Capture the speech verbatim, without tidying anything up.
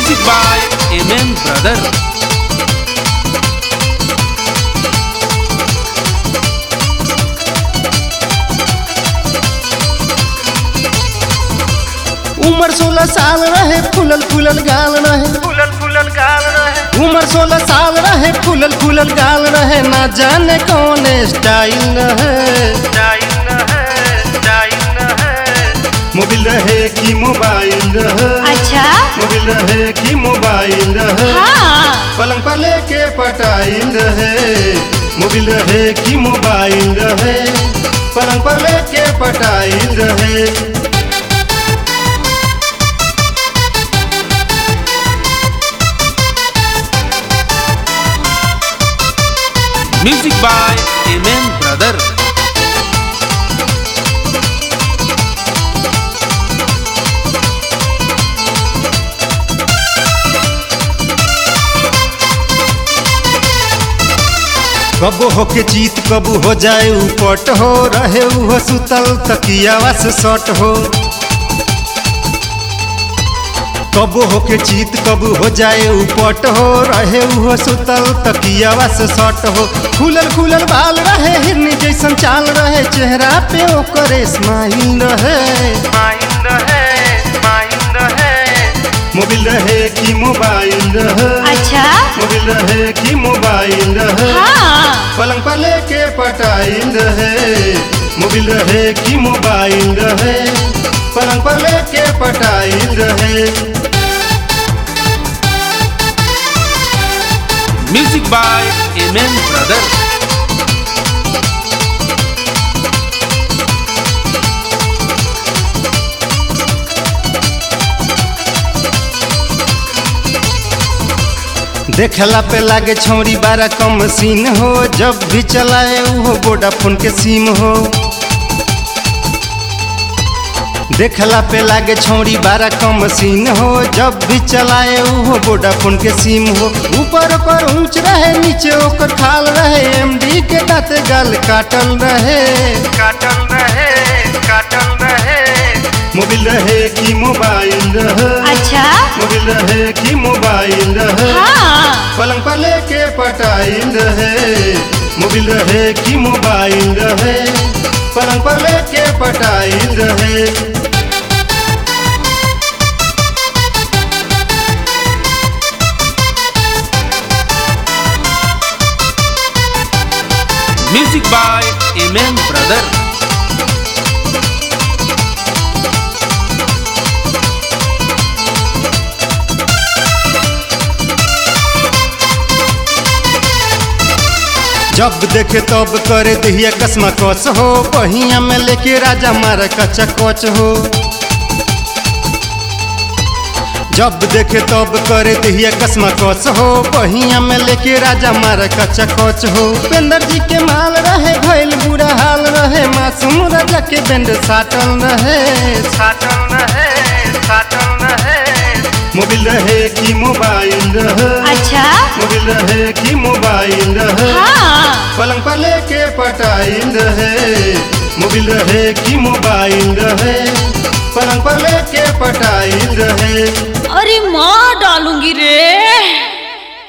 Music by M M Brother. उम्र सोलह साल रहे फुलल फुलल गाल रहे फुलल फुलल गाल रहे उम्र सोलह साल रहे फुलल फुलल गाल रहे ना जाने कौन स्टाइल रहे स्टाइल रहे स्टाइल रहे मोबिल रहे कि मोबाइल रहे अच्छा मोबिल रहे कि मोबाइल रहे हाँ पलंग पर लेके पटाइल रहे मोबिल रहे कि मोबाइल रहे पलंग पर लेके पटाइल रहे Music by M M Brother. कबो होके जीत कबू हो जाए उपट हो रहे उहो सुतल तकियावा से सट हो कबो होके जीत कबू हो जाए उपट हो रहे उहो सुतल तकियावा से सट हो खुलल खुलल बाल रहे हिरनी जैसन चाल रहे चेहरा पे ओकर स्माइल रहे माइल रहे माइल रहे मोबिल रहे कि मोबाइल रहे अच्छा मोबिल रहे कि मोबाइल रहे हाँ पलंग पर लेके पटाइल रहे मोबिल रहे कि मोबाइल रहे पलंग पर लेके पटाइल रहे Music by M M Brother. देखला पे लागे छौरी बारा कम सीन हो जब भी चलाए वो वोडाफोन के सिम हो देखला पे लागे छौरी बारा कम सीन हो जब भी चलाए वो वोडाफोन के सिम हो ऊपर पर ऊंच रहे नीचे ओकर खाल रहे एमडी के दांत गाल काटल रहे काटल रहे काटल रहे मोबिल रहे कि मोबाइल रहे अच्छा मोबिल रहे कि मोबाइल रहे हाँ पलंग पर लेके पटाइल रहे मोबिल रहे कि मोबाइल रहे पलंग पर लेके पटाइल रहे Music by M M Brother. जब देखे तब करे दहिया कसमा कस हो बहिया में लेके राजा मारा कच्चा कच हो जब देखे तब करे दहिया कसमा कस हो बहिया में लेके राजा मारा कच्चा कच हो उपेंद्र जी के माल रहे भइल बुरा हाल रहे मासूम राजा के बेंड साटल रहे साटल रहे साटल रहे मोबिल रहे कि मोबाइल रहे अच्छा मोबिल रहे कि मोबाइल रहे हाँ पलंग पर लेके पटाइल रहे मोबिल रहे कि मोबाइल रहे पलंग पर लेके पटाइल रहे अरे माँ डालूंगी रे।